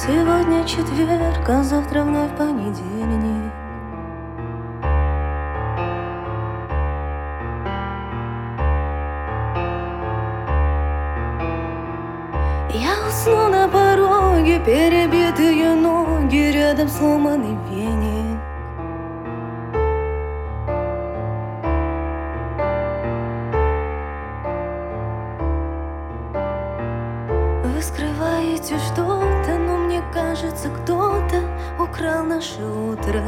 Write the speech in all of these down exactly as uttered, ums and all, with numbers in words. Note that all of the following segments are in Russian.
Сегодня четверг, а завтра вновь понедельник. Я усну на пороге, перебитые ноги, рядом сломанный веник. Вы скрываете что-то, но мне кажется, кто-то украл наше утро.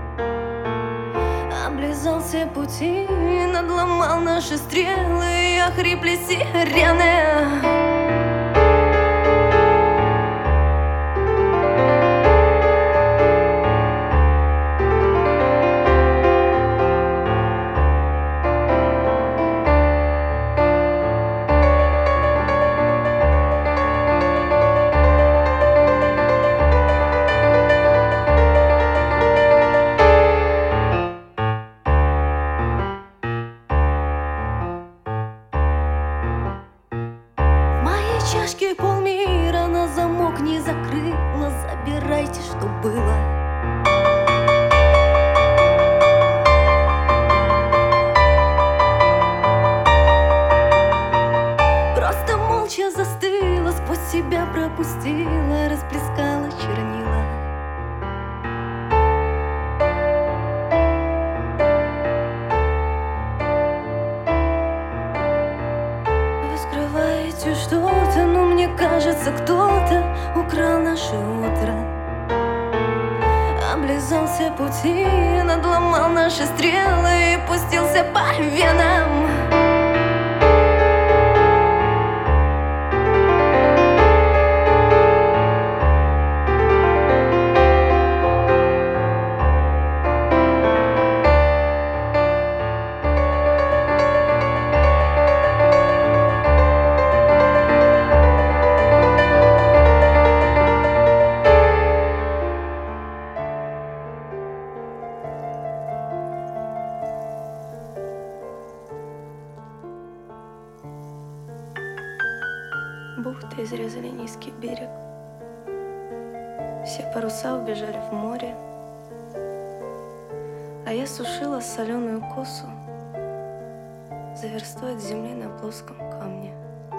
Облизал все пути, надломал наши стрелы, и охрипли сирены. Чашки полмира на замок не закрыла. Забирайте, что было. Просто молча застыла, сквозь себя пропустила, расплескала чернила. Вы скрываете что-то, но мне кажется, кто-то украл наше утро. Облизал все пути, надломал наши стрелы и пустился по венам. Бухты изрезали низкий берег. Все паруса убежали в море. А я сушила соленую косу за версту от земли на плоском камне.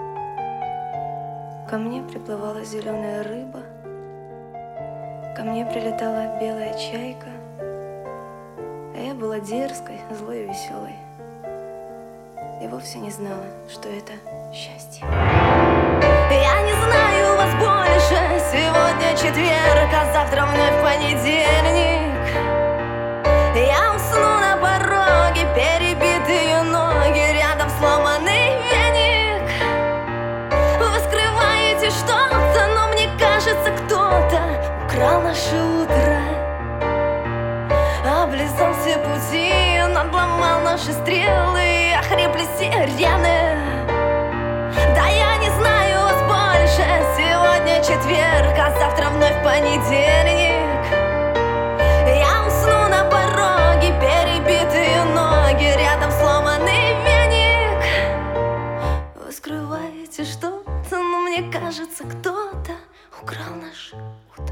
Ко мне приплывала зеленая рыба, ко мне прилетала белая чайка, а я была дерзкой, злой и веселой. И вовсе не знала, что это счастье. Я не знаю вас больше. Сегодня четверг, а завтра вновь понедельник. Я усну на пороге, перебитые ноги, рядом сломанный веник. Вы скрываете что-то, но мне кажется, кто-то украл наше утро. Облизал все пути, надломал наши стрелы и охрипли сирены. Да я не знаю вас больше. Сегодня четверг, а завтра вновь понедельник. Я усну на пороге, перебитые ноги, рядом сломанный веник. Вы скрываете что-то, но мне кажется, кто-то украл наше утро.